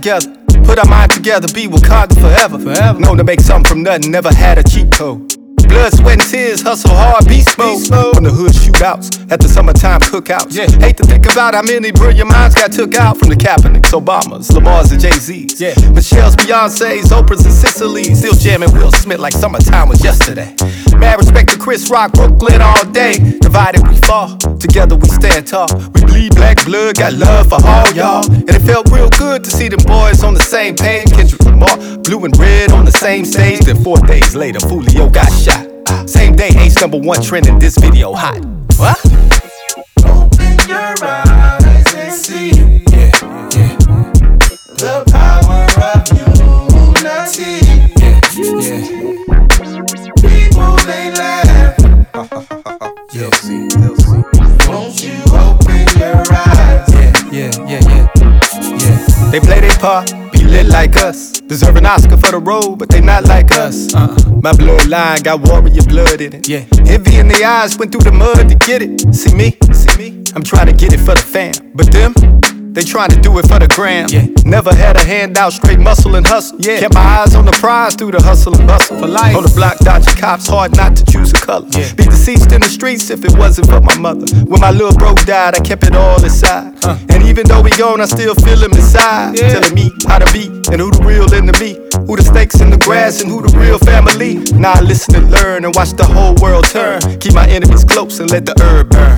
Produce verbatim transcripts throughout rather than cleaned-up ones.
together. Put our mind together, be Wakanda forever. Forever. Known to make something from nothing, never had a cheat code. Blood, sweat, and tears, hustle hard, beast mode. From the hood shootouts, at the summertime cookouts. Yeah. Hate to think about how many brilliant minds got took out. From the Kaepernicks, Obamas, Lamars, and Jay-Z's. Yeah. Michelle's, Beyonce's, Oprah's, and Sicily's. Still jamming Will Smith like summertime was yesterday. Mad respect to Chris Rock, Brooklyn all day. Divided we fall, together we stand tall. We bleed black blood, got love for all y'all. And it felt real good to see them boys on the same page. Kendrick Lamar, blue and red on the same stage. Then four days later, Foolio got shot. Same day, Ace number one trending, this video hot. What? Open your eyes and see, yeah, yeah, the power of unity. Yeah, yeah. People they laugh. Yeah, see, won't you open your eyes? Yeah, yeah, yeah, yeah, yeah. They play their part, be lit like us. Deserve an Oscar for the role, but they not like us. Uh-uh. My bloodline got warrior blood in it. Yeah. Envy in their eyes, went through the mud to get it. See me, see me. I'm trying to get it for the fam, but them, they trying to do it for the gram. Yeah. Never had a handout, straight muscle and hustle. Yeah. Kept my eyes on the prize through the hustle and bustle. For life. On the block, dodging cops, hard not to choose a color. Yeah. Be deceased in the streets if it wasn't for my mother. When my little bro died, I kept it all inside. Huh. And even though we gone, I still feel him inside. Yeah. Telling me how to be and who the real enemy. Who the snakes in the grass and who the real family. Now I listen and learn and watch the whole world turn. Keep my enemies close and let the herb burn.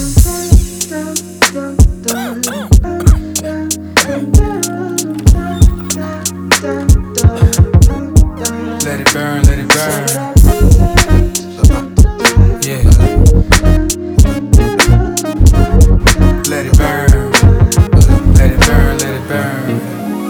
Let it burn, let it burn. Yeah. Let it burn. Let it burn, let it burn.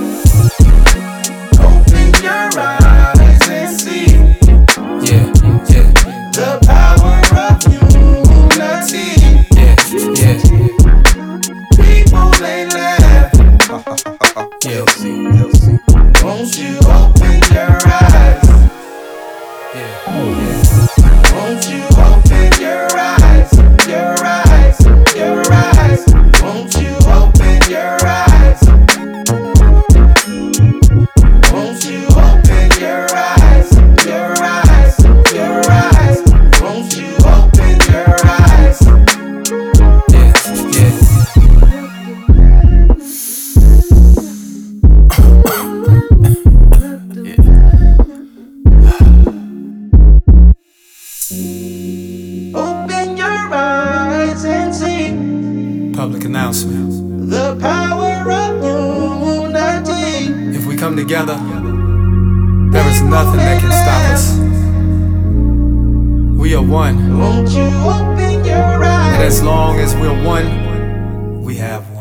Open your eyes and see, Yeah, yeah. the power of unity. Yeah, yeah. People they laugh. Yeah, Won't you open your eyes? yeah. Won't you open your eyes? Your eyes, your eyes. Won't you open your eyes? Won't you open your eyes? Your eyes, your eyes. Won't you open your eyes? Yeah, yeah. Open your eyes and see Public announcement. the power of unity. If we come together, there is nothing that can stop us. We are one, Won't you open your eyes? and as long as we're one, we have one.